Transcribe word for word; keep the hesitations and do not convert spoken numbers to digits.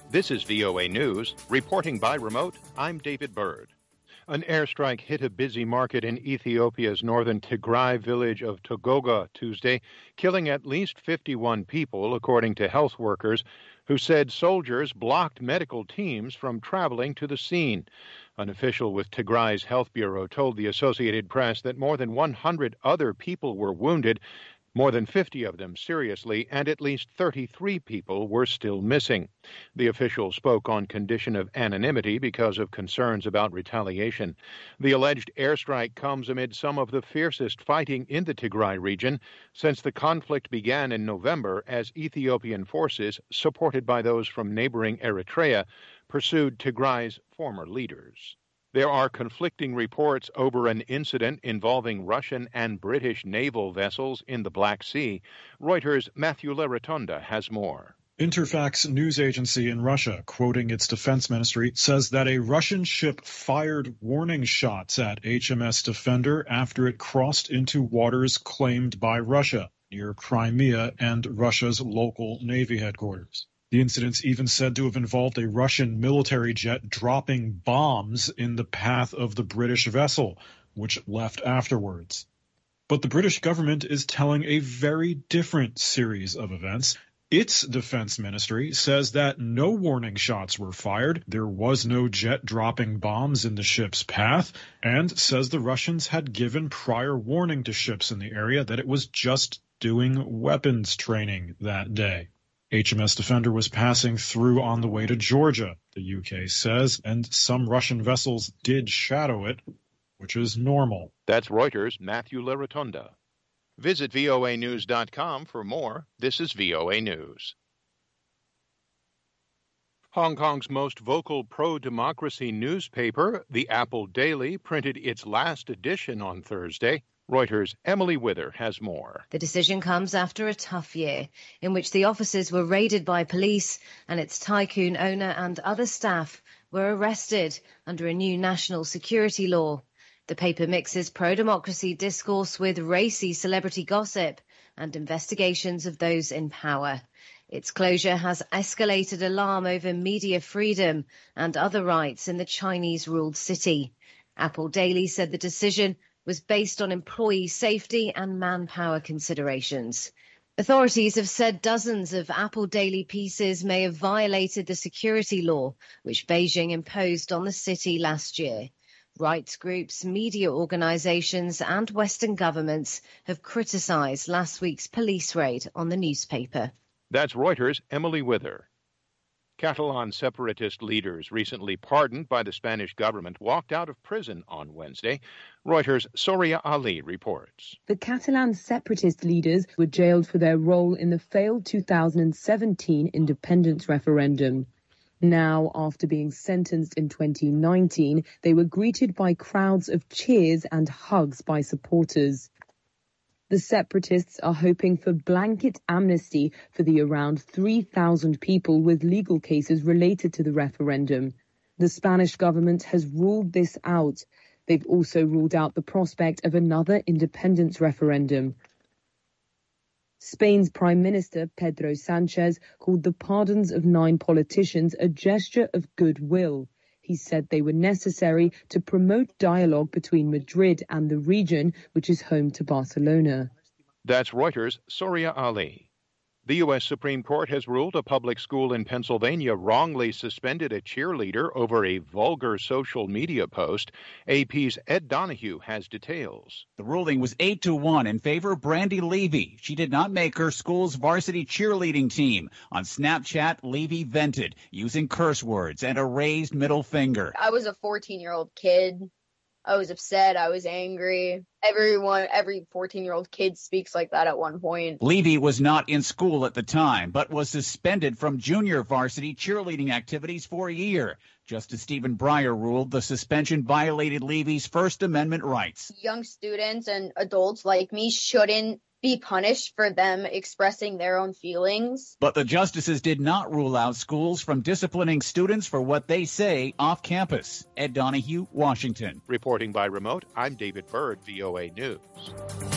This is V O A News. Reporting by remote, I'm David Byrd. An airstrike hit a busy market in Ethiopia's northern Tigray village of Togoga Tuesday, killing at least fifty-one people, according to health workers, who said soldiers blocked medical teams from traveling to the scene. An official with Tigray's health bureau told the Associated Press that more than one hundred other people were wounded, more than fifty of them seriously, and at least thirty-three people were still missing. The official spoke on condition of anonymity because of concerns about retaliation. The alleged airstrike comes amid some of the fiercest fighting in the Tigray region since the conflict began in November, as Ethiopian forces, supported by those from neighboring Eritrea, pursued Tigray's former leaders. There are conflicting reports over an incident involving Russian and British naval vessels in the Black Sea. Reuters' Matthew Larotonda has more. Interfax news agency in Russia, quoting its defense ministry, says that a Russian ship fired warning shots at H M S Defender after it crossed into waters claimed by Russia near Crimea and Russia's local Navy headquarters. The incident's even said to have involved a Russian military jet dropping bombs in the path of the British vessel, which left afterwards. But the British government is telling a very different series of events. Its defense ministry says that no warning shots were fired, there was no jet dropping bombs in the ship's path, and says the Russians had given prior warning to ships in the area that it was just doing weapons training that day. H M S Defender was passing through on the way to Georgia, the U K says, and some Russian vessels did shadow it, which is normal. That's Reuters' Matthew Larotonda. Visit V O A news dot com for more. This is V O A News. Hong Kong's most vocal pro-democracy newspaper, the Apple Daily, printed its last edition on Thursday. Reuters' Emily Wither has more. The decision comes after a tough year in which the offices were raided by police and its tycoon owner and other staff were arrested under a new national security law. The paper mixes pro-democracy discourse with racy celebrity gossip and investigations of those in power. Its closure has escalated alarm over media freedom and other rights in the Chinese-ruled city. Apple Daily said the decision was based on employee safety and manpower considerations. Authorities have said dozens of Apple Daily pieces may have violated the security law, which Beijing imposed on the city last year. Rights groups, media organizations and Western governments have criticized last week's police raid on the newspaper. That's Reuters' Emily Wither. Catalan separatist leaders recently pardoned by the Spanish government walked out of prison on Wednesday. Reuters' Soria Ali reports. The Catalan separatist leaders were jailed for their role in the failed two thousand seventeen independence referendum. Now, after being sentenced in twenty nineteen, they were greeted by crowds of cheers and hugs by supporters. The separatists are hoping for blanket amnesty for the around three thousand people with legal cases related to the referendum. The Spanish government has ruled this out. They've also ruled out the prospect of another independence referendum. Spain's Prime Minister, Pedro Sanchez, called the pardons of nine politicians a gesture of goodwill. He said they were necessary to promote dialogue between Madrid and the region, which is home to Barcelona. That's Reuters' Soria Ali. The U S Supreme Court has ruled a public school in Pennsylvania wrongly suspended a cheerleader over a vulgar social media post. A P's Ed Donahue has details. The ruling was eight to one in favor of Brandy Levy. She did not make her school's varsity cheerleading team. On Snapchat, Levy vented using curse words and a raised middle finger. I was a fourteen-year-old kid. I was upset. I was angry. Everyone, every fourteen-year-old kid speaks like that at one point. Levy was not in school at the time, but was suspended from junior varsity cheerleading activities for a year. Justice Stephen Breyer ruled the suspension violated Levy's First Amendment rights. Young students and adults like me shouldn't be punished for them expressing their own feelings. But the justices did not rule out schools from disciplining students for what they say off campus. Ed Donahue, Washington. Reporting by remote, I'm David Byrd, V O A News.